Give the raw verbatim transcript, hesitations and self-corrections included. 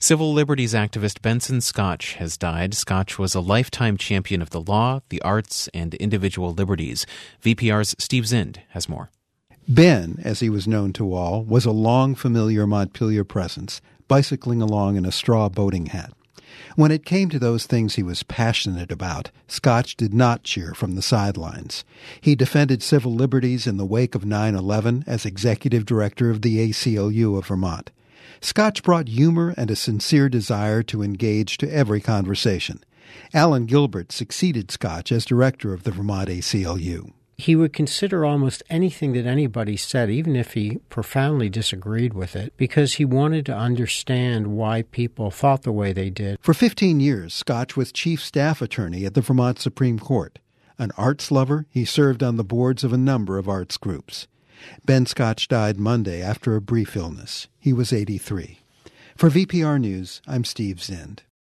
Civil liberties activist Benson Scotch has died. Scotch was a lifetime champion of the law, the arts, and individual liberties. V P R's Steve Zind has more. Ben, as he was known to all, was a long familiar Montpelier presence, bicycling along in a straw boating hat. When it came to those things he was passionate about, Scotch did not cheer from the sidelines. He defended civil liberties in the wake of nine eleven as executive director of the A C L U of Vermont. Scotch brought humor and a sincere desire to engage to every conversation. Alan Gilbert succeeded Scotch as director of the Vermont A C L U. He would consider almost anything that anybody said, even if he profoundly disagreed with it, because he wanted to understand why people thought the way they did. For fifteen years, Scotch was chief staff attorney at the Vermont Supreme Court. An arts lover, he served on the boards of a number of arts groups. Ben Scotch died Monday after a brief illness. He was eighty-three. For V P R News, I'm Steve Zind.